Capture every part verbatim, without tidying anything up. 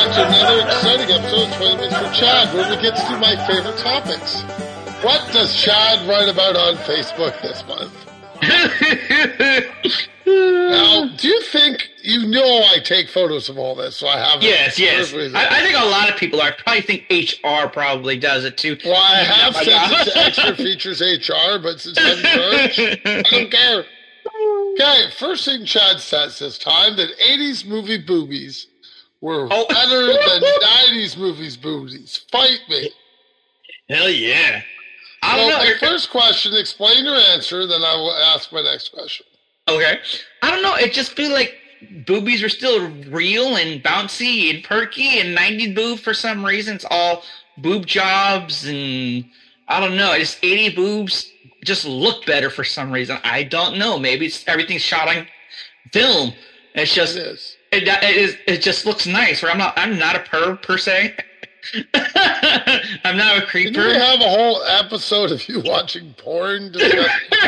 back to another exciting episode of twenty minutes for Chad, where we get to my favorite topics. What does Chad write about on Facebook this month? Now, do you think, you know I take photos of all this, so I have... Yes, yes. I, I think a lot of people are. I probably think H R probably does it, too. Well, I have set it to extra features H R, but since I'm in charge, I don't care. Okay, first thing Chad says this time, that eighties movie boobies were oh. better than nineties movies boobies. Fight me. Hell yeah. I don't well, know. My first question, explain your answer, then I will ask my next question. Okay. I don't know. It just feels like boobies are still real and bouncy and perky, and nineties boob, for some reason, it's all boob jobs, and I don't know. Just eighty boobs just look better for some reason. I don't know. Maybe it's everything's shot on film. It's just it is. It, it is. It just looks nice. Where I'm not. I'm not a perv per se. I'm not a creeper. Did we have a whole episode of you watching porn? In the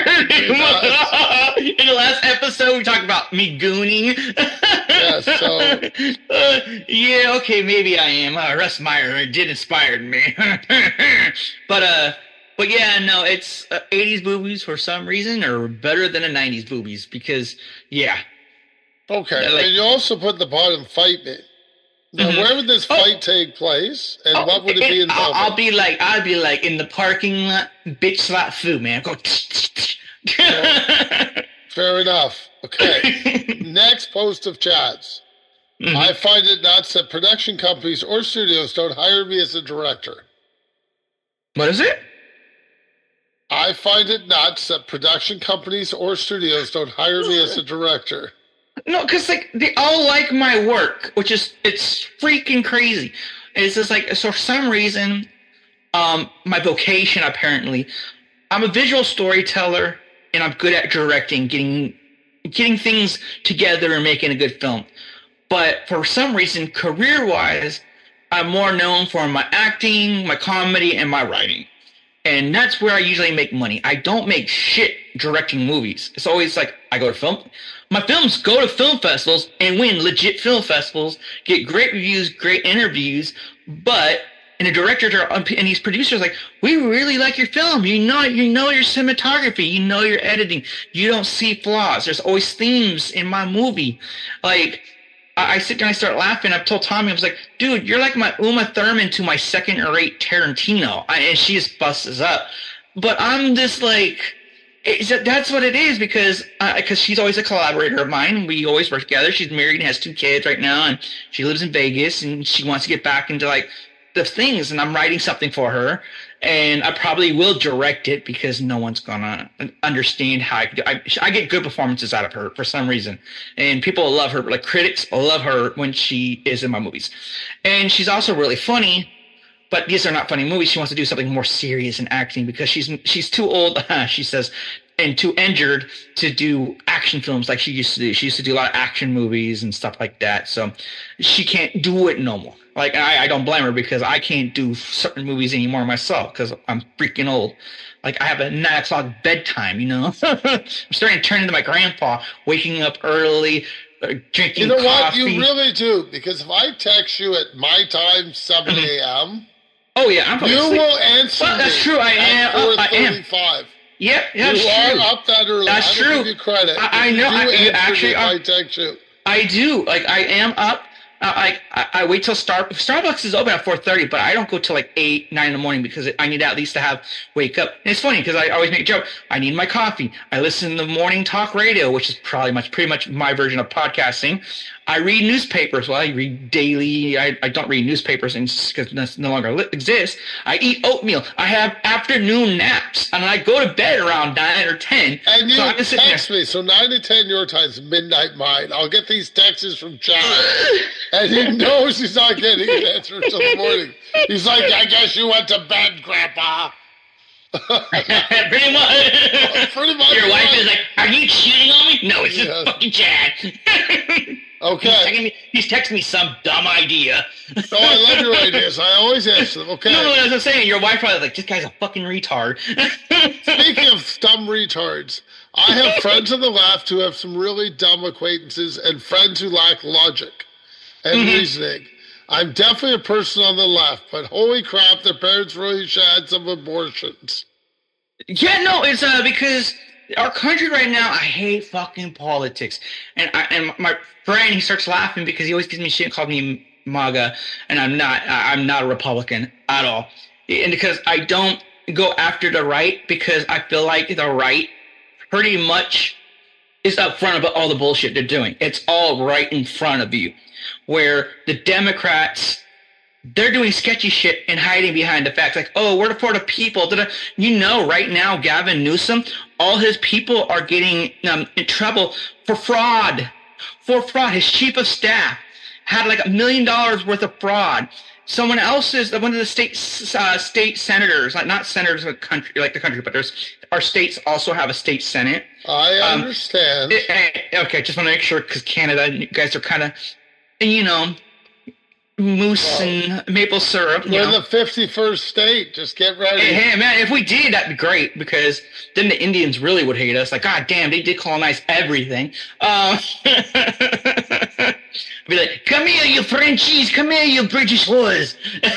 last episode, we talked about me gooning. Yeah, so... Uh, yeah, okay, maybe I am. Uh, Russ Meyer did inspire me. but, uh, but yeah, no, it's uh, eighties boobies for some reason are better than the nineties boobies because, yeah. Okay, like, and you also put the bottom fight me. Now, mm-hmm. where would this fight oh. take place, and oh, what would it, it be involved? I'll, I'll be like, I'll be like in the parking lot, bitch slap food, man. Go. Well, fair enough. Okay. Next post of Chad's. Mm-hmm. I find it nuts that production companies or studios don't hire me as a director. What is it? I find it nuts that production companies or studios don't hire me as a director. No, because like they all like my work, which is it's freaking crazy. It's just like so for some reason, um, my vocation apparently, I'm a visual storyteller and I'm good at directing, getting getting things together and making a good film. But for some reason, career-wise, I'm more known for my acting, my comedy, and my writing. And that's where I usually make money. I don't make shit directing movies. It's always like I go to film. My films go to film festivals and win legit film festivals, get great reviews, great interviews. But and the directors are and these producers are like, we really like your film. You know, you know your cinematography. You know your editing. You don't see flaws. There's always themes in my movie. Like. I sit down and I start laughing. I've told Tommy, I was like, dude, you're like my Uma Thurman to my second or eight Tarantino. I, and she just busts up. But I'm just like, it's, that's what it is because because she's always a collaborator of mine. We always work together. She's married and has two kids right now, and she lives in Vegas, and she wants to get back into like the things, and I'm writing something for her. And I probably will direct it because no one's gonna understand how I can do. I, I get good performances out of her for some reason, and people love her. Like critics love her when she is in my movies, and she's also really funny. But these are not funny movies. She wants to do something more serious in acting because she's she's too old. She says, and too injured to do action films like she used to do. She used to do a lot of action movies and stuff like that. So she can't do it no more. Like, I, I don't blame her because I can't do certain movies anymore myself because I'm freaking old. Like, I have a nine o'clock bedtime, you know? I'm starting to turn into my grandpa, waking up early, uh, drinking You know coffee. what? You really do. Because if I text you at my time, seven a.m., oh, yeah, I'm you asleep. will answer well, that's true. I am. four thirty-five. Yep, yeah, you that's are true. up that early. That's I true. Give you credit. I, I know. You I, you actually, if I text you. I do. Like, I am up. Uh, I, I I wait till Star Starbucks is open at four thirty, but I don't go till like eight, nine in the morning because I need at least to have wake up. And it's funny because I always make a joke. I need my coffee. I listen to morning talk radio, which is probably much pretty much my version of podcasting. I read newspapers. Well, I read daily. I, I don't read newspapers because that no longer li- exists. I eat oatmeal. I have afternoon naps, and I go to bed around nine or ten. And you so text me. So nine to ten your time is midnight mine. I'll get these texts from Chad, and he knows he's not getting an answer until the morning. He's like, I guess you went to bed, Grandpa. Pretty much. Pretty much. Your wife is like, are you cheating on me? No, it's yes. just fucking Chad. Okay. He's texting, me, he's texting me some dumb idea. Oh, I love your ideas. I always answer them. Okay. No, no, as I'm saying, your wife probably like, this guy's a fucking retard. Speaking of dumb retards, I have friends on the left who have some really dumb acquaintances and friends who lack logic and mm-hmm. reasoning. I'm definitely a person on the left, but holy crap, their parents really should have had some abortions. Yeah, no, it's uh because our country right now, I hate fucking politics. And I, and my friend, he starts laughing because he always gives me shit and calls me MAGA, and I'm not. I'm not a Republican at all. And because I don't go after the right, because I feel like the right pretty much is up front about all the bullshit they're doing. It's all right in front of you. Where the Democrats, they're doing sketchy shit and hiding behind the facts. Like, oh, we're for the people. You know, right now, Gavin Newsom, all his people are getting um, in trouble for fraud. For fraud. His chief of staff had like a million dollars worth of fraud. Someone else's, one of the state uh, state senators, like not senators of the country, like the country, but there's our states also have a state senate. I understand. Um, it, it, okay, just want to make sure because Canada, you guys are kind of, you know, mousse well, and maple syrup. We're know. the fifty-first state. Just get ready. Hey, hey, man, if we did, that'd be great because then the Indians really would hate us. Like, God damn, they did colonize everything. Um, be like, come here, you Frenchies. Come here, you British whores.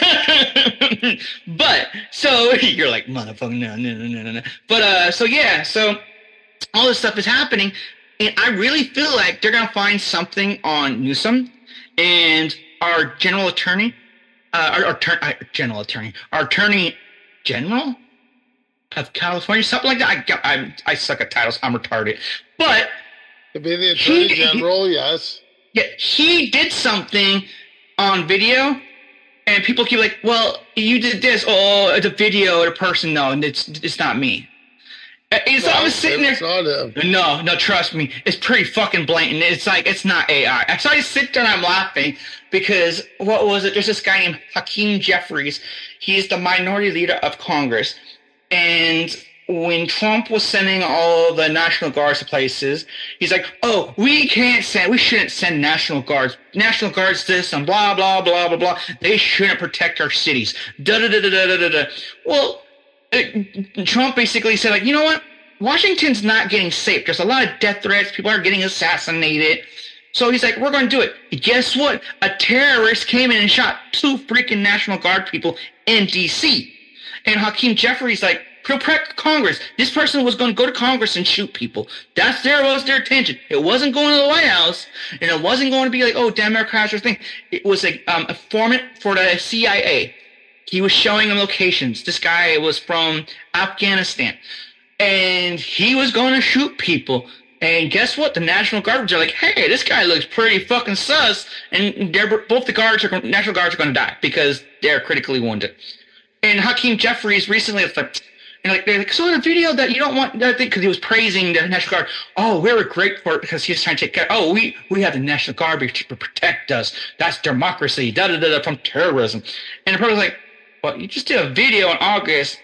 But, so, you're like, motherfucker, no, no, no, no, no. But, uh, so, yeah, so all this stuff is happening, and I really feel like they're going to find something on Newsom and our general attorney, uh, our, our, our general attorney, our attorney general of California, something like that. I, I, I suck at titles. I'm retarded. But to be the attorney he, general, yes. Yeah, he did something on video, and people keep like, well, you did this. Oh, it's a video of a person. No, it's it's not me. And so no, I was sitting there. No, no, trust me. It's pretty fucking blatant. It's like, it's not A I. So I sit there and I'm laughing because, what was it? There's this guy named Hakeem Jeffries. He's the minority leader of Congress. And when Trump was sending all the National Guards to places, he's like, oh, we can't send, we shouldn't send National Guards. National Guards this and blah, blah, blah, blah, blah. They shouldn't protect our cities. Da, da, da, da, da, da, da. Well, Trump basically said, like, you know what? Washington's not getting safe. There's a lot of death threats. People are getting assassinated. So he's like, we're going to do it. Guess what? A terrorist came in and shot two freaking National Guard people in D C And Hakeem Jeffries like, protect Congress. This person was going to go to Congress and shoot people. That's their was their intention. It wasn't going to the White House, and it wasn't going to be like, oh, Democrats or thing. It was a um, informant for the C I A. He was showing them locations. This guy was from Afghanistan. And he was going to shoot people. And guess what? The National Guards are like, hey, this guy looks pretty fucking sus. And they're, both the guards are, National Guards are going to die because they're critically wounded. And Hakeem Jeffries recently was like, and like, they're like, so in a video that you don't want, because he was praising the National Guard. Oh, we were great for it because he was trying to take care. Oh, we, we have the National Guard to protect us. That's democracy. Da da da da from terrorism. And the person was like, well, you just did a video in August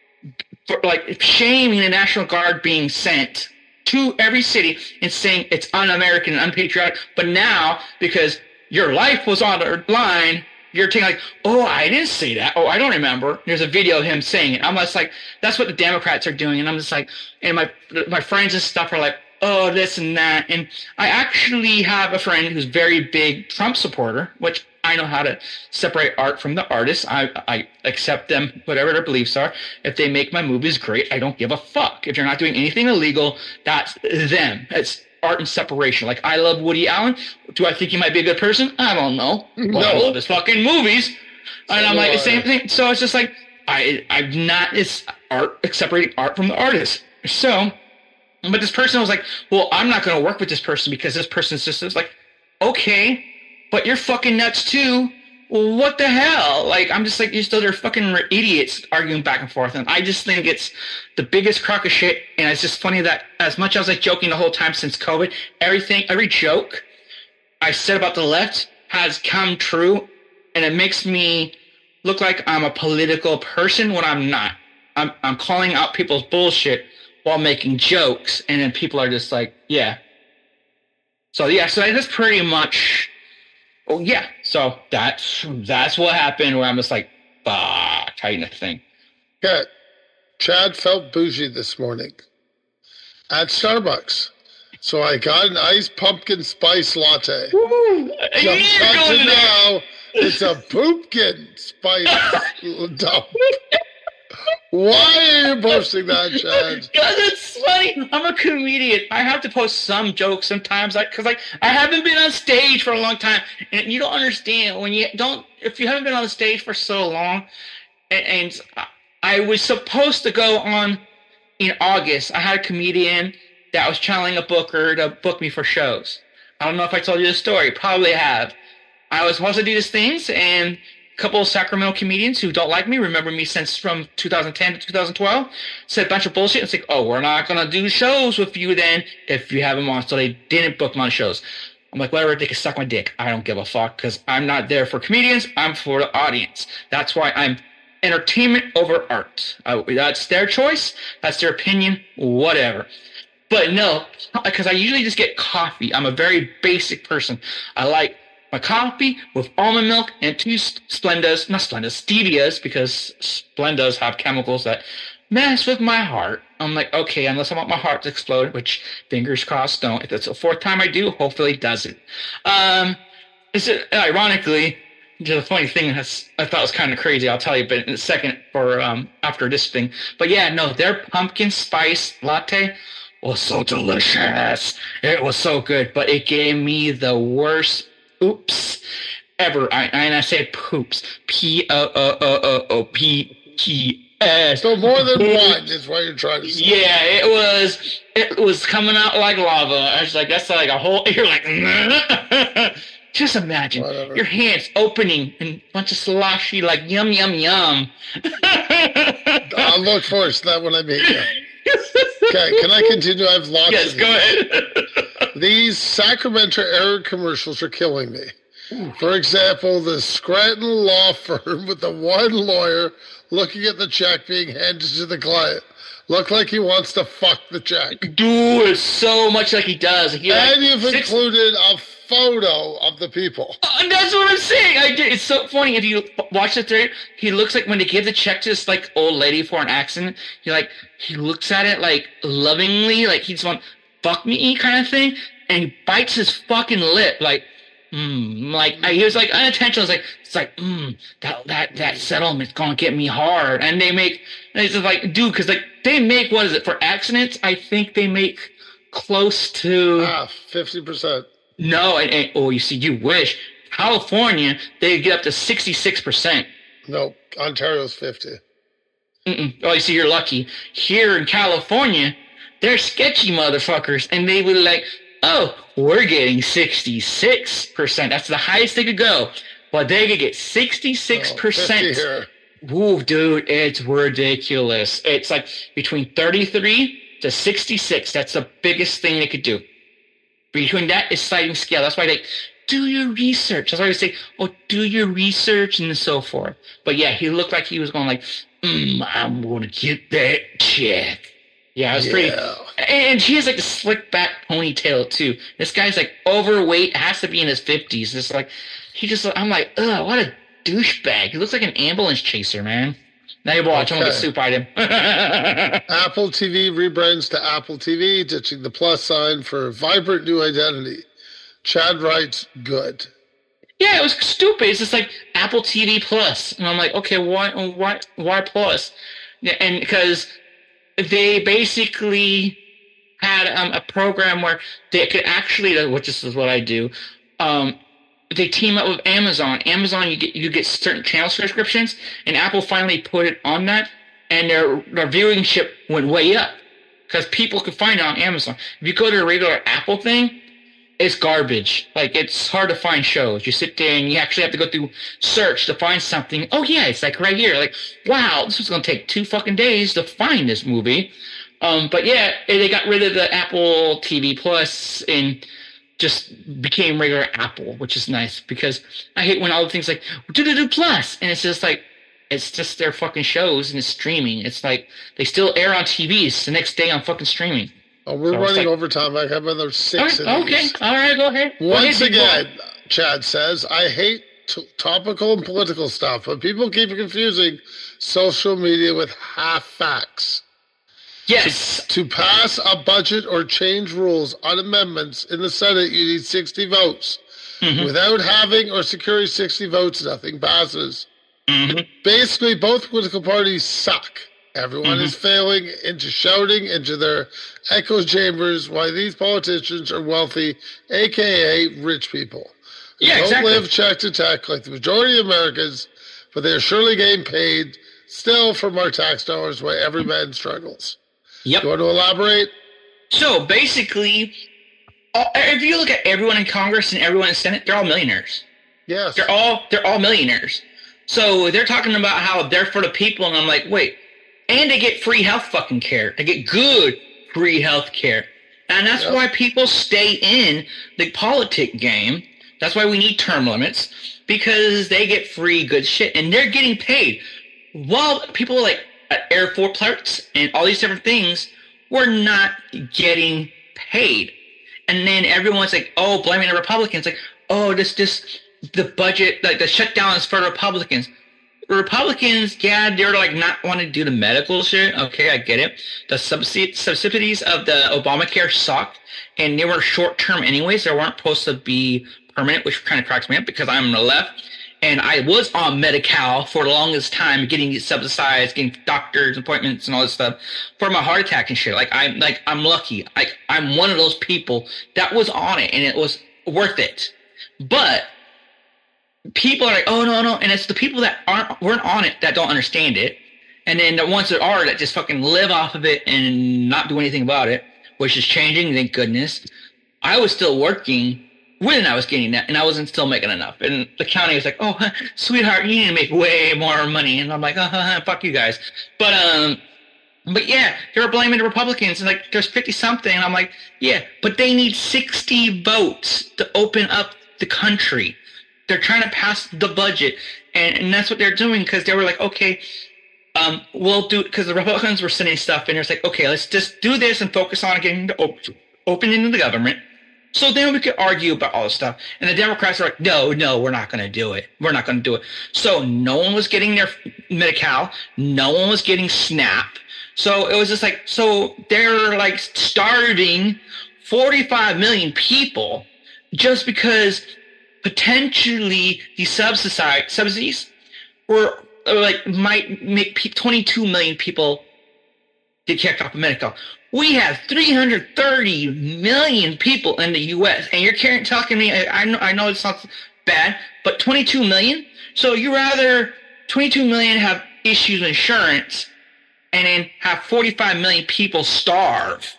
for like shaming the National Guard being sent to every city and saying it's un-American and unpatriotic. But now, because your life was on the line, you're taking like, oh, I didn't say that. Oh, I don't remember. There's a video of him saying it. I'm just like, that's what the Democrats are doing. And I'm just like, and my my friends and stuff are like, oh, this and that. And I actually have a friend who's very big Trump supporter, which I know how to separate art from the artist. I, I accept them, whatever their beliefs are. If they make my movies great, I don't give a fuck. If they're not doing anything illegal, that's them. It's art and separation. Like, I love Woody Allen. Do I think he might be a good person? I don't know. Well, no. I love his fucking movies. And I'm like, the same thing. So it's just like, I, I'm not, it's art, separating art from the artist. So, but this person was like, well, I'm not going to work with this person because this person's just, it's like, okay, but you're fucking nuts too. Well, what the hell? Like, I'm just like, you're still, they're fucking idiots arguing back and forth. And I just think it's the biggest crock of shit. And it's just funny that as much as I was like joking the whole time since COVID, everything, every joke I said about the left has come true. And it makes me look like I'm a political person when I'm not. I'm, I'm calling out people's bullshit while making jokes. And then people are just like, yeah. So, yeah, so that's pretty much... Oh, yeah. So that's that's what happened where I'm just like, fuck, kind of thing. Yeah. Chad felt bougie this morning at Starbucks. So I got an iced pumpkin spice latte. Woo! Jump cut to now, it's a pumpkin spice dump. Why are you posting that, Chad? Because it's funny. I'm a comedian. I have to post some jokes sometimes, because like I haven't been on stage for a long time, and you don't understand when you don't. If you haven't been on the stage for so long, and, and I was supposed to go on in August. I had a comedian that was channeling a booker to book me for shows. I don't know if I told you this story. Probably have. I was supposed to do these things, and a couple of Sacramento comedians who don't like me, remember me since from two thousand ten to two thousand twelve, said a bunch of bullshit. It's like, oh, we're not going to do shows with you then if you have them on. So they didn't book me on shows. I'm like, whatever, they can suck my dick. I don't give a fuck, because I'm not there for comedians. I'm for the audience. That's why I'm entertainment over art. Uh, that's their choice. That's their opinion. Whatever. But no, because I usually just get coffee. I'm a very basic person. I like my coffee with almond milk and two Splendas, not Splendas, Stevias, because Splendas have chemicals that mess with my heart. I'm like, okay, unless I want my heart to explode, which fingers crossed don't. If it's the fourth time I do, hopefully it doesn't. Um, it's uh, ironically, the funny thing that's, I thought was kind of crazy. I'll tell you, but in a second for um after this thing. But yeah, no, their pumpkin spice latte was so delicious. It was so good, but it gave me the worst oops ever. I, and I said poops. P O O O O O P T S. So more than one is what you're trying to say. Yeah, it was. It was coming out like lava. I was like, that's like a whole. You're like, just imagine Whatever. Your hands opening and a bunch of sloshy, like yum yum yum. I'll look forward to that when I meet you. Okay, can I continue? I have lots yes, of go ahead. These Sacramento area commercials are killing me. Ooh. For example, the Scranton law firm with the one lawyer looking at the check being handed to the client. Look like he wants to fuck the check. Dude, it's so much like he does. He and like you've six... included a photo of the people. Uh, that's what I'm saying. I did. It's so funny. If you watch the thread, he looks like when they give the check to this like old lady for an accident, he like he looks at it like lovingly, like he just want fuck me kind of thing, and he bites his fucking lip like mm, like I, he was like unintentional. It's like it's like mm, that that that settlement's gonna get me hard, and they make and it's just like dude, because like they make what is it for accidents? I think they make close to ah fifty percent. No, and, and oh, you see, you wish. California, they get up to sixty-six percent. No, Ontario's fifty. Mm-mm. Oh, you see, you're lucky. Here in California, they're sketchy motherfuckers, and they would like, oh, we're getting sixty-six percent. That's the highest they could go. But they could get sixty-six percent. Oh, Ooh, dude, it's ridiculous. It's like between thirty-three to sixty-six. That's the biggest thing they could do. Between that is sliding scale. That's why they do your research. That's why I say, oh, do your research and so forth. But yeah, he looked like he was going like, mm, I'm going to get that check. Yeah, it was yeah. pretty. And he has like a slick back ponytail too. This guy's like overweight, has to be in his fifties. It's like, he just, I'm like, ugh, what a douchebag. He looks like an ambulance chaser, man. Now you watch, okay. I'm going to soup item. Apple T V rebrands to Apple T V, ditching the plus sign for a vibrant new identity. Chad writes, good. Yeah, it was stupid. It's just like Apple T V Plus. And I'm like, okay, why why, why Plus? And because they basically had um, a program where they could actually, which is what I do, um, they team up with Amazon. Amazon, you get you get certain channel subscriptions, and Apple finally put it on that, and their their viewership went way up because people could find it on Amazon. If you go to a regular Apple thing, it's garbage. Like it's hard to find shows. You sit there and you actually have to go through search to find something. Oh yeah, it's like right here. Like wow, this was gonna take two fucking days to find this movie. Um, but yeah, they got rid of the Apple T V Plus and just became regular Apple, which is nice because I hate when all the things like do-do-do plus, and it's just like it's just their fucking shows and it's streaming. It's like they still air on T Vs the next day on fucking streaming. Oh, we're so running like, overtime. I have another six. Okay, okay. All right, go ahead. Go Once ahead, again, Chad says, I hate t- topical and political stuff, but people keep confusing social media with half facts. Yes. To, to pass a budget or change rules on amendments in the Senate, you need sixty votes. Mm-hmm. Without having or securing sixty votes, nothing passes. Mm-hmm. Basically, both political parties suck. Everyone mm-hmm. is failing into shouting into their echo chambers why these politicians are wealthy, a k a rich people. They yeah, don't exactly. live check to tech like the majority of Americans, but they are surely getting paid still from our tax dollars while every man struggles. Yep. You want to elaborate? So basically, if you look at everyone in Congress and everyone in the Senate, they're all millionaires. Yes. They're all they're all millionaires. So they're talking about how they're for the people, and I'm like, wait. And they get free health fucking care. They get good free health care. And that's yep. why people stay in the politic game. That's why we need term limits. Because they get free good shit. And they're getting paid. While people like Air Force clerks and all these different things were not getting paid. And then everyone's like, oh, blaming the Republicans. Like, oh, this, this, the budget, like the shutdown is for the Republicans. Republicans, yeah, they're like not wanting to do the medical shit. Okay, I get it. The subsidies of the Obamacare sucked, and they were short term anyways. They weren't supposed to be permanent, which kind of cracks me up because I'm on the left, and I was on Medi-Cal for the longest time, getting subsidized, getting doctors appointments and all this stuff for my heart attack and shit. Like I'm like I'm lucky. Like I'm one of those people that was on it, and it was worth it. But people are like, oh, no, no. And it's the people that aren't weren't on it that don't understand it. And then the ones that are that just fucking live off of it and not do anything about it, which is changing, thank goodness. I was still working when I was getting that, and I wasn't still making enough. And the county was like, oh, sweetheart, you need to make way more money. And I'm like, oh, fuck you guys. But, um, but yeah, they were blaming the Republicans. And like, there's fifty-something. And I'm like, yeah, but they need sixty votes to open up the country. They're trying to pass the budget, and, and that's what they're doing because they were like, okay, um, we'll do – because the Republicans were sending stuff, and it's like, okay, let's just do this and focus on getting the op- opening the government. So then we could argue about all this stuff. And the Democrats are like, no, no, we're not going to do it. We're not going to do it. So no one was getting their Medi-Cal. No one was getting SNAP. So it was just like – so they're like starving forty-five million people just because – potentially these subsidies subsidies were like might make twenty-two million people get kicked off of Medi-Cal. We have three hundred thirty million people in the U S and you're carrying, talking to me. I, I know I know it's not bad, but twenty-two million. So you rather twenty-two million have issues with insurance and then have forty-five million people starve.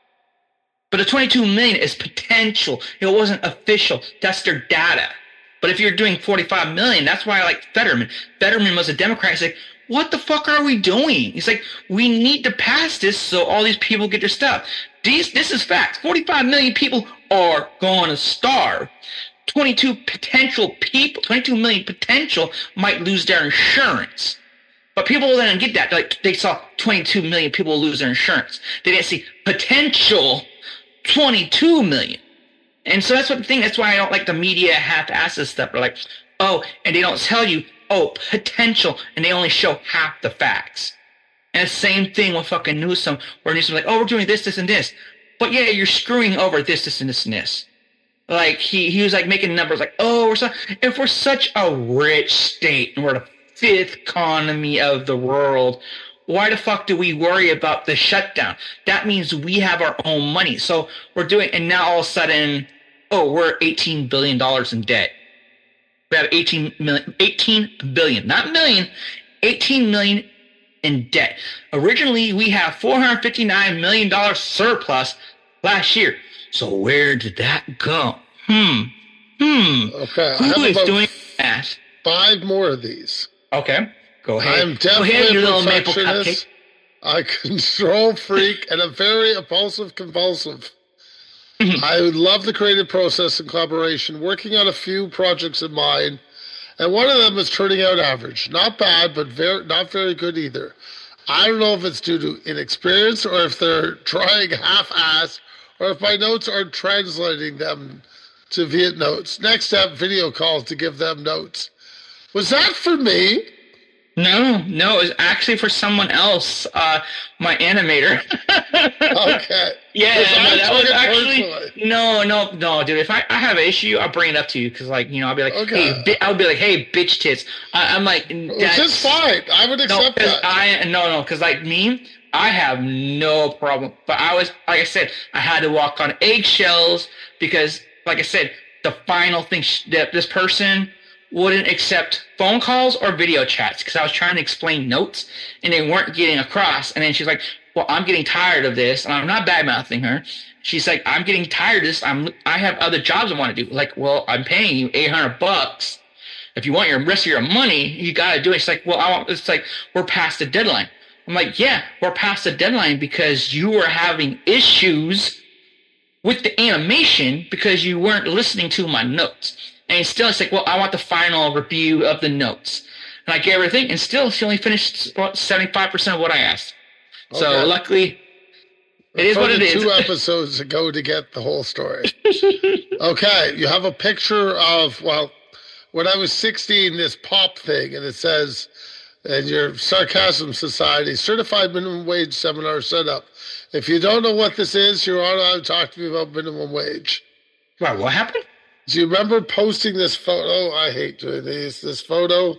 But the twenty-two million is potential. It wasn't official. That's their data. But if you're doing forty-five million, that's why I like Fetterman. Fetterman was a Democrat. He's like, what the fuck are we doing? He's like, we need to pass this so all these people get their stuff. These, this is facts. forty-five million people are going to starve. twenty-two potential people, twenty-two million potential might lose their insurance. But people didn't get that. Like, they saw twenty-two million people lose their insurance. They didn't see potential twenty-two million. And so that's what the thing, that's why I don't like the media half-asses stuff. They're like, oh, and they don't tell you, oh, potential, and they only show half the facts. And the same thing with fucking Newsom, where Newsom's like, oh, we're doing this, this, and this. But yeah, you're screwing over this, this, and this, and this. Like, he, he was like making numbers like, oh, we're so, if we're such a rich state, and we're the fifth economy of the world, why the fuck do we worry about the shutdown? That means we have our own money. So we're doing, and now all of a sudden, oh, we're eighteen billion dollars in debt. We have eighteen million, eighteen billion, not million, eighteen million in debt. Originally, we have four hundred fifty-nine million dollars surplus last year. So where did that go? Hmm. Hmm. Okay. Who is doing that? Five more of these. Okay. Go ahead. I'm definitely Go ahead, a little maple perfectionist, a control freak, and a very impulsive compulsive. I would love the creative process and collaboration, working on a few projects in mind, and one of them is turning out average. Not bad, but very, not very good either. I don't know if it's due to inexperience or if they're trying half-ass or if my notes aren't translating them to Viet notes. Next step, video calls to give them notes. Was that for me? No, no, it was actually for someone else. Uh, my animator. Okay. Yeah, no, that was actually personally. no, no, no, dude. If I, I have an issue, I'll bring it up to you because, like, you know, I'll be like, Okay. hey, bi- I'll be like, hey, bitch tits. I, I'm like, Which is fine. I would no, accept because that. I no, no, because like me, I have no problem. But I was, like I said, I had to walk on eggshells because, like I said, the final thing sh- that this person wouldn't accept phone calls or video chats because I was trying to explain notes and they weren't getting across. And then she's like, well, I'm getting tired of this, and I'm not bad mouthing her. She's like, I'm getting tired of this. I'm I have other jobs I want to do. Like, well, I'm paying you eight hundred bucks. If you want your rest of your money, you got to do it. She's like, well, I want, it's like, we're past the deadline. I'm like, yeah, we're past the deadline because you were having issues with the animation because you weren't listening to my notes. And still, it's like, well, I want the final review of the notes. And I gave her everything, and still, she only finished about seventy-five percent of what I asked. So, Okay. luckily, it is what it is. Two episodes ago to get the whole story. Okay, you have a picture of, well, when I was sixteen, this pop thing, and it says, in your Sarcasm Society, Certified Minimum Wage Seminar Setup. If you don't know what this is, you're on to talk to me about minimum wage. Wow, what happened? Do you remember posting this photo? I hate doing these. This photo.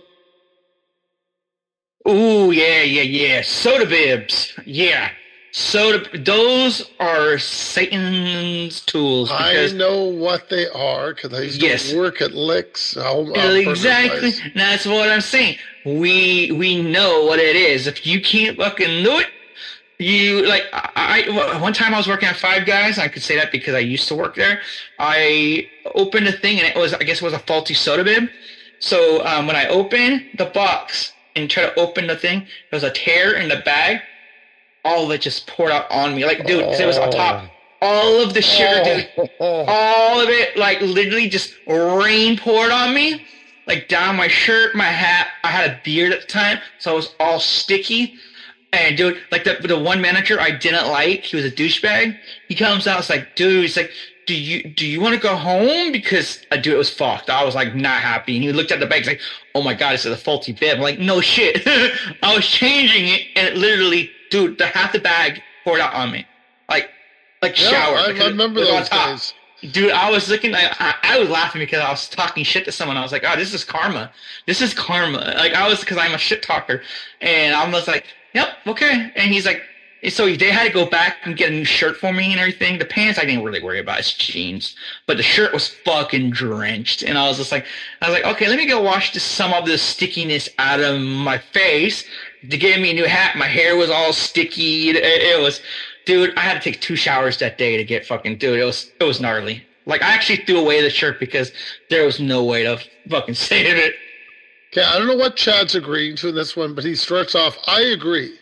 Ooh, yeah, yeah, yeah. Soda bibs. Yeah. Soda. Those are Satan's tools. I know what they are because I used Yes. to work at Licks. Home, uh, Exactly. Burger place. That's what I'm saying. We we know what it is. If you can't fucking do it, you like I, I one time I was working at Five Guys. I could say that because I used to work there. I opened a thing and it was I guess it was a faulty soda bib. So um, when I opened the box and tried to open the thing, there was a tear in the bag. All of it just poured out on me. Like, dude, 'cause it was on top. All of the sugar, dude. All of it, like, literally just rain poured on me. Like, down my shirt, my hat. I had a beard at the time, so it was all sticky. And, dude, like, the the one manager I didn't like, he was a douchebag. He comes out, it's like, dude, he's like, do you do you want to go home? Because, uh, dude, it was fucked. I was, like, not happy. And he looked at the bag, he's like, oh, my God, this is a faulty bib. I'm like, no shit. I was changing it, and it literally, dude, the half the bag poured out on me. Like, like Yeah, shower. I, I because it remember was on those top. days. Dude, I was looking, I, I, I was laughing because I was talking shit to someone. I was like, oh, this is karma. This is karma. Like, I was, because I'm a shit talker. And I was like, yep, okay. And he's like, so they had to go back and get a new shirt for me and everything. The pants I didn't really worry about. It's jeans. But the shirt was fucking drenched. And I was just like, I was like, okay, let me go wash this, some of the stickiness out of my face. They gave me a new hat. My hair was all sticky. It, it was... Dude, I had to take two showers that day to get fucking, dude, it was, it was gnarly. Like, I actually threw away the shirt because there was no way to fucking save it. Okay, I don't know what Chad's agreeing to in this one, but he starts off, I agree.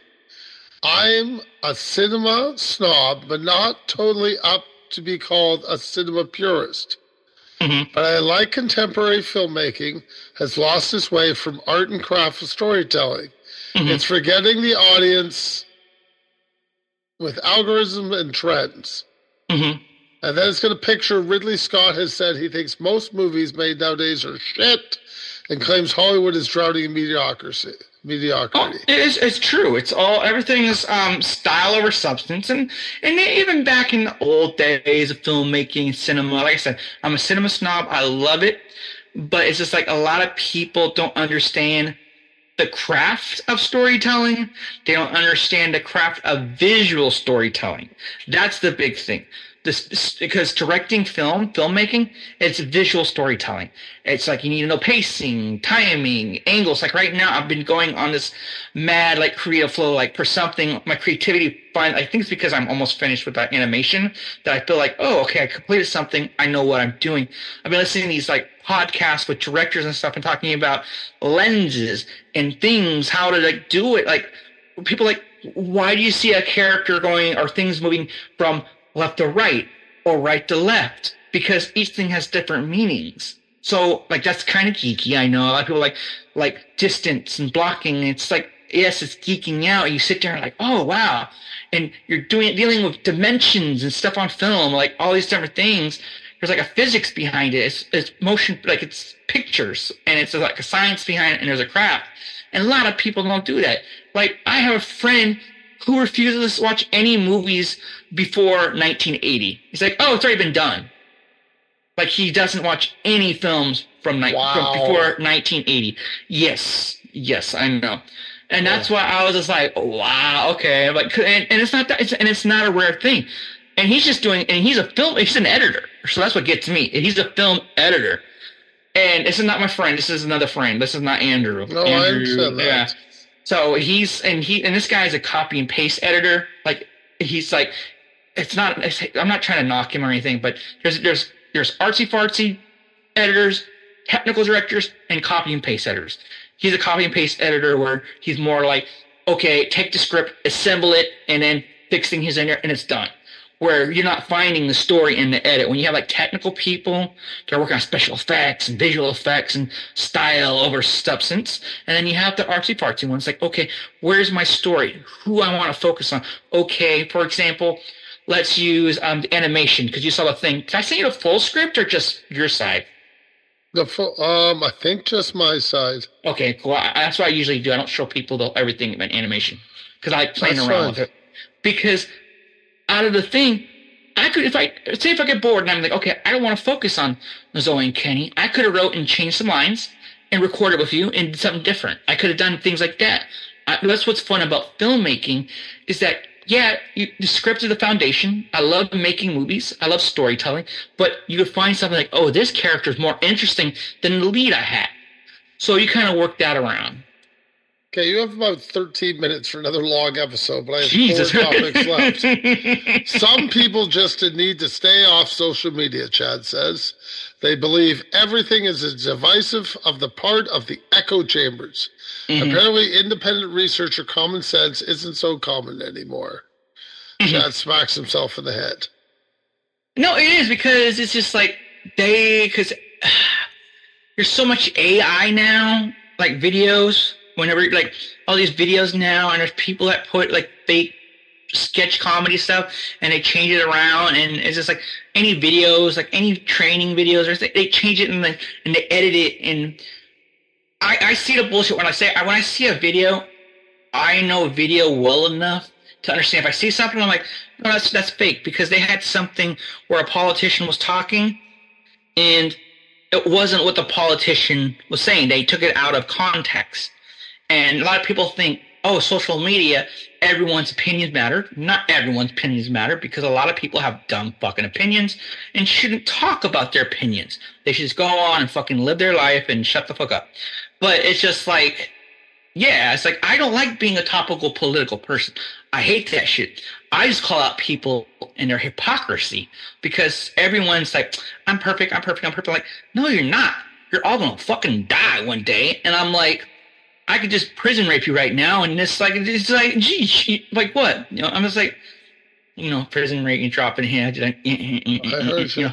I'm a cinema snob, but not totally up to be called a cinema purist. Mm-hmm. But I like contemporary filmmaking has lost its way from art and craft of storytelling. Mm-hmm. It's forgetting the audience with algorithm and trends. Mm-hmm. And then it's going to picture Ridley Scott has said he thinks most movies made nowadays are shit and claims Hollywood is drowning in mediocrity. mediocrity. Oh, it's, it's true. It's all, everything is um, style over substance. And, and even back in the old days of filmmaking and cinema, like I said, I'm a cinema snob. I love it. But it's just like a lot of people don't understand the craft of storytelling. They don't understand the craft of visual storytelling. That's the big thing. This, because directing film, filmmaking, it's visual storytelling. It's like you need to know pacing, timing, angles. Like right now, I've been going on this mad like creative flow, like for something. My creativity, find I think it's because I'm almost finished with that animation that I feel like, oh, okay, I completed something. I know what I'm doing. I've been listening to these like podcasts with directors and stuff and talking about lenses and things, how to like do it. Like people like, why do you see a character going or things moving from left to right or right to left? Because each thing has different meanings. So like that's kind of geeky. I know a lot of people like like distance and blocking. It's like, yes, it's geeking out. You sit there and like, oh wow, and you're doing dealing with dimensions and stuff on film, like all these different things. there's like a physics behind it. It's, it's motion, like it's pictures, and it's like a science behind it, and there's a craft. And a lot of people don't do that. Like, I have a friend who refuses to watch any movies before nineteen eighty. He's like, oh, it's already been done. Like, he doesn't watch any films from, ni- wow. from before nineteen eighty. Yes, yes, I know. And that's why I was just like, oh, wow, okay. I'm like, and, and it's not that, it's, and it's not a rare thing. And he's just doing, and he's a film, he's an editor. So that's what gets me. He's a film editor. And this is not my friend. This is another friend. This is not Andrew. No, Andrew, I understand that. Yeah. So he's, and he, and this guy is a copy and paste editor. Like, he's like, it's not, it's, I'm not trying to knock him or anything, but there's, there's, there's artsy fartsy editors, technical directors, and copy and paste editors. He's a copy and paste editor where he's more like, okay, take the script, assemble it, and then fix things in there, and it's done. Where you're not finding the story in the edit. When you have like technical people that are working on special effects and visual effects and style over substance, and then you have the artsy fartsy ones like, okay, where's my story? Who I want to focus on? Okay, for example, let's use um, the animation because you saw the thing. Did I send you the full script or just your side? The full, um, I think just my side. Okay, cool. I, that's what I usually do. I don't show people the, everything about animation because I like playing That's around fine. with it. Because out of the thing, I could, if I, say if I get bored and I'm like, okay, I don't want to focus on Zoe and Kenny, I could have wrote and changed some lines and recorded with you and did something different. I could have done things like that. I, that's what's fun about filmmaking is that, yeah, you, the script is the foundation. I love making movies. I love storytelling. But you could find something like, oh, this character is more interesting than the lead I had. So you kind of work that around. Okay, you have about thirteen minutes for another long episode, but I have Jesus. four topics left. Some people just need to stay off social media, Chad says. They believe everything is a divisive of the part of the echo chambers. Mm-hmm. Apparently, independent research or common sense isn't so common anymore. Mm-hmm. Chad smacks himself in the head. No, it is because it's just like they, because there's so much A I now, like videos. Whenever, like, all these videos now, and there's people that put, like, fake sketch comedy stuff, and they change it around, and it's just, like, any videos, like, any training videos, or they change it, and, like, and they edit it, and I, I see the bullshit when I say, when I see a video, I know video well enough to understand. If I see something, I'm like, no, that's, that's fake, because they had something where a politician was talking, and it wasn't what the politician was saying. They took it out of context. And a lot of people think, oh, social media, everyone's opinions matter. Not everyone's opinions matter because a lot of people have dumb fucking opinions and shouldn't talk about their opinions. They should just go on and fucking live their life and shut the fuck up. But it's just like, yeah, it's like, I don't like being a topical political person. I hate that shit. I just call out people and their hypocrisy because everyone's like, I'm perfect, I'm perfect, I'm perfect. Like, no, you're not. You're all gonna fucking die one day. And I'm like, I could just prison rape you right now, and it's like, it's like, gee, like what? You know, I'm just like, you know, prison rape, you drop in here. Like, I heard you.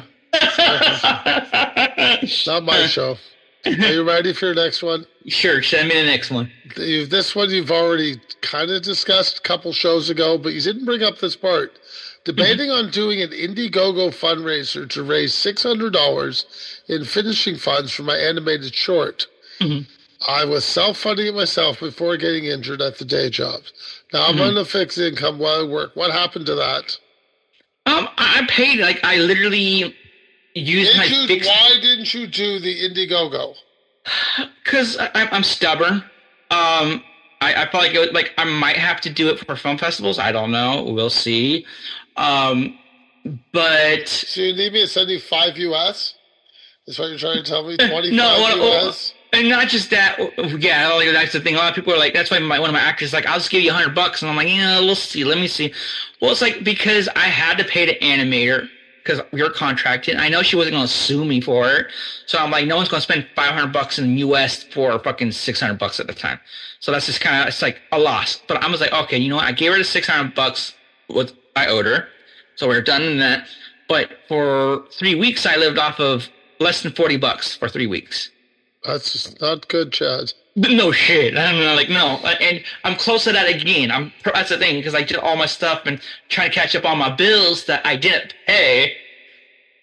you know. Not my show. Are you ready for your next one? Sure, send me the next one. This one you've already kind of discussed a couple shows ago, but you didn't bring up this part. Debating on doing an Indiegogo fundraiser to raise six hundred dollars in finishing funds for my animated short. Mm-hmm. I was self-funding it myself before getting injured at the day job. Now I'm mm-hmm. on a fixed income while I work. What happened to that? Um, I paid, like, I literally used Did my you, fixed... Why didn't you do the Indiegogo? Because I'm stubborn. Um, I, I probably go, like, I might have to do it for film festivals. I don't know. We'll see. Um, but... So you need me to send you five U S? Is what you're trying to tell me? twenty-five no, U S? And not just that, yeah, like, that's the thing. A lot of people are like, that's why my, one of my actors is like, I'll just give you a hundred bucks. And I'm like, yeah, we'll see. Let me see. Well, it's like, because I had to pay the animator because we were contracted. I know she wasn't going to sue me for it. So I'm like, no one's going to spend five hundred bucks in the U S for fucking six hundred bucks at the time. So that's just kind of, it's like a loss. But I was like, okay, you know what? I gave her the six hundred bucks what I owed her. So we're done in that. But for three weeks, I lived off of less than forty bucks for three weeks. That's just not good, Chad. No shit. I don't know, like, no. And I'm close to that again. I'm That's the thing, because I did all my stuff and trying to catch up on my bills that I didn't pay.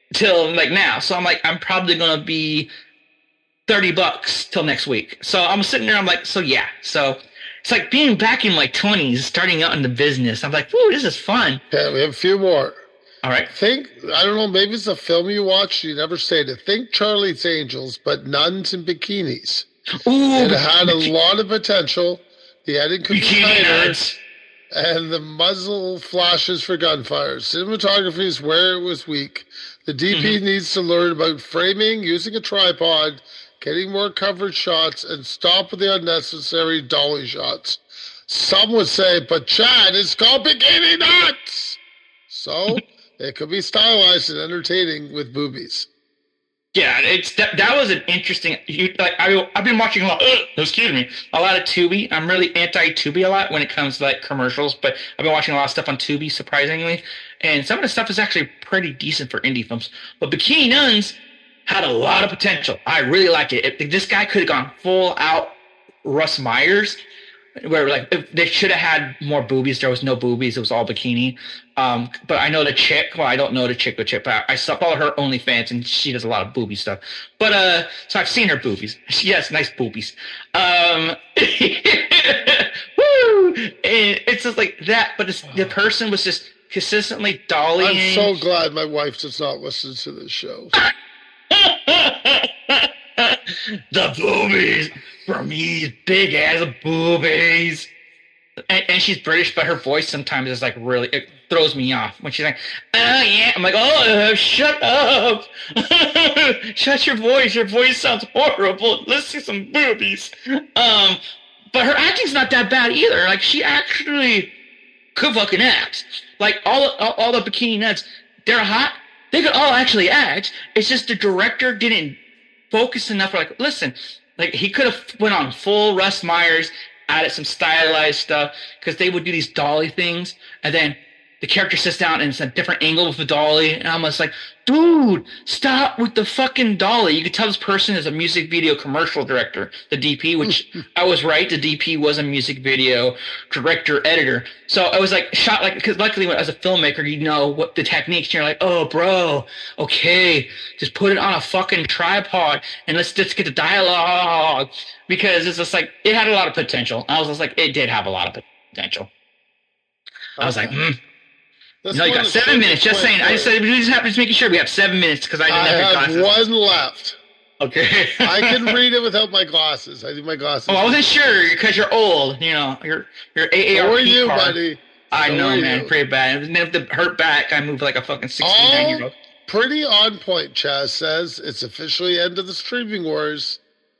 till like now. So I'm like, I'm probably gonna be thirty bucks till next week. So I'm sitting there, I'm like, so yeah. So it's like being back in my twenties, starting out in the business. I'm like, woo, this is fun. Okay, we have a few more. All right. Think, I don't know, maybe it's a film you watched, you never stated. Think Charlie's Angels, but nuns in bikinis. Ooh, it had a lot of potential. The editing could be tighter. Nuts. And the muzzle flashes for gunfire. Cinematography is where it was weak. The D P mm-hmm. needs to learn about framing, using a tripod, getting more coverage shots, and stop with the unnecessary dolly shots. Some would say, but Chad, it's called Bikini Nuts! So, it could be stylized and entertaining with boobies. Yeah, it's that, that was an interesting. You, like I, I've been watching a lot. Uh, excuse me, a lot of Tubi. I'm really anti-Tubi a lot when it comes to like commercials, but I've been watching a lot of stuff on Tubi, surprisingly, and some of the stuff is actually pretty decent for indie films. But Bikini Nuns had a lot of potential. I really liked it. If this guy could have gone full out Russ Myers, where like if they should have had more boobies. There was no boobies. It was all bikini. Um, but I know the chick. Well, I don't know the chick, the chick, but I, I follow her OnlyFans, and she does a lot of booby stuff. But uh, so I've seen her boobies. She has nice boobies. Um, woo! And it's just like that. But it's, the person was just consistently dollying. I'm so glad my wife does not listen to this show. The boobies for me, big ass boobies. And, and she's British, but her voice sometimes is like really, it throws me off when she's like, oh yeah. I'm like, oh, uh, shut up. Shut your voice. Your voice sounds horrible. Let's see some boobies. Um, but her acting's not that bad either. Like, she actually could fucking act. Like, all, all, all the Bikini Nuts, they're hot. They could all actually act. It's just the director didn't focus enough. Like, listen, like he could have went on full Russ Myers, added some stylized stuff, because they would do these dolly things, and then the character sits down and it's a different angle with the dolly, and I'm just like, dude, stop with the fucking dolly. You could tell this person is a music video commercial director, the D P, which I was right, the D P was a music video director, editor. So I was like, shot like, because luckily as a filmmaker, you know what the techniques, and you're like, oh, bro, okay, just put it on a fucking tripod, and let's just get the dialogue, because it's just like, it had a lot of potential. I was just like, it did have a lot of potential. I was like, hmm. This no, you got seven minutes. Just saying. I said we just have to just making sure we have seven minutes because I didn't I have your have glasses. one left. Okay. I can read it without my glasses. I need my glasses. Oh, I wasn't sure because you're old. You know, you're you're A A R P. How are you, card. buddy? I How know, man. You? Pretty bad. And then if the hurt back, I move like a fucking sixty-nine year old. Pretty on point. Chaz says it's officially end of the streaming wars.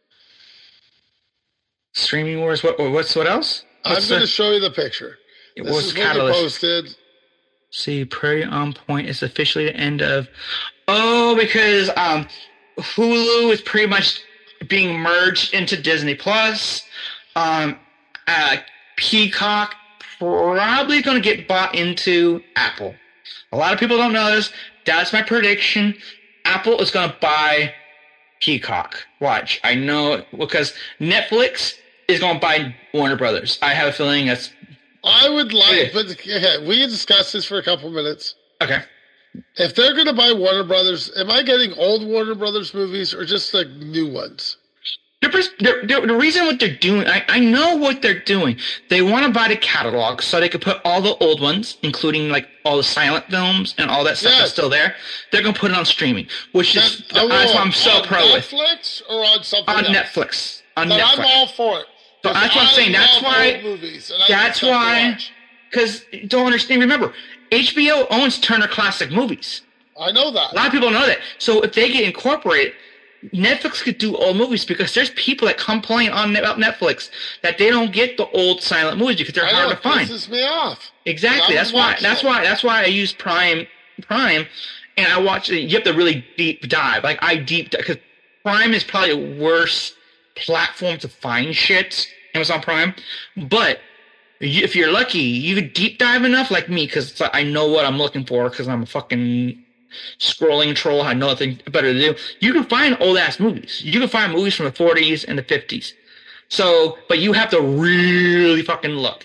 Streaming wars. What? What's what else? What's I'm going to show you the picture. It this was is Catalyst. What you posted. See, Prairie on Point is officially the end of. Oh, because um, Hulu is pretty much being merged into Disney Plus. Um, uh, Peacock probably going to get bought into Apple. A lot of people don't know this. That's my prediction. Apple is going to buy Peacock. Watch. I know because Netflix is going to buy Warner Brothers. I have a feeling that's. I would like, but okay, we can discuss this for a couple minutes. Okay. If they're going to buy Warner Brothers, am I getting old Warner Brothers movies or just like new ones? They're, they're, the reason what they're doing, I, I know what they're doing. They want to buy the catalog so they can put all the old ones, including like all the silent films and all that stuff yes. that's still there. They're going to put it on streaming, which that, is that's why I'm so on pro Netflix with. Netflix or on something on else? Netflix. On but Netflix. I'm all for it. So that's what I'm saying. That's why. Movies, that's why. Because don't understand. Remember, H B O owns Turner Classic Movies. I know that. A lot of people know that. So if they get incorporated, Netflix could do old movies because there's people that complain on about Netflix that they don't get the old silent movies because they're I hard know, to find. It pisses me off. Exactly. That's why. That's it. why. That's why I use Prime. Prime, and I watch it. You have to really deep dive. Like I deep because Prime is probably a worse platform to find shit. Amazon Prime, but if you're lucky, you could deep dive enough like me because I know what I'm looking for because I'm a fucking scrolling troll. I know nothing better to do. You can find old ass movies. You can find movies from the forties and the fifties. So, but you have to really fucking look.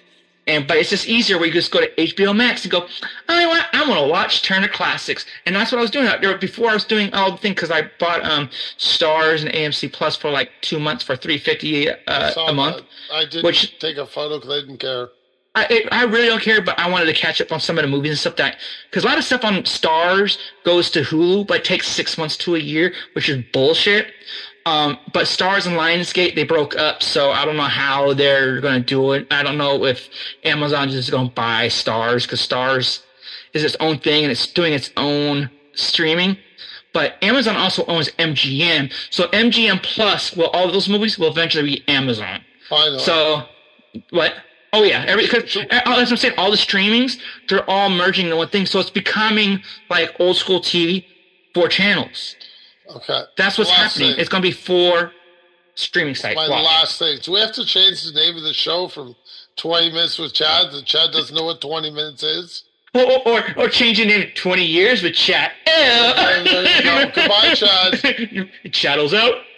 And but it's just easier where you just go to H B O Max and go, I want I want to watch Turner Classics, and that's what I was doing out there before. I was doing all the thing because I bought um Stars and A M C Plus for like two months for three fifty uh, a month. That. I didn't which, take a photo because I didn't care. I it, I really don't care, but I wanted to catch up on some of the movies and stuff that because a lot of stuff on Stars goes to Hulu, but it takes six months to a year, which is bullshit. Um, but Stars and Lionsgate, they broke up, so I don't know how they're going to do it. I don't know if Amazon is just going to buy Stars, because Stars is its own thing, and it's doing its own streaming. But Amazon also owns M G M, so M G M Plus, well, all of those movies will eventually be Amazon. Finally. So, what? Oh, yeah. Every, cause, as I'm saying, all the streamings, they're all merging into one thing, so it's becoming like old school T V, four channels. Okay. That's what's last happening. Thing. It's going to be four streaming sites. My Watch. last thing. Do we have to change the name of the show from twenty minutes with Chad? That Chad doesn't know what twenty minutes is? Or, or, or, or change your name to twenty years with Chad. Okay, there you go. Goodbye, Chad. Chad's out.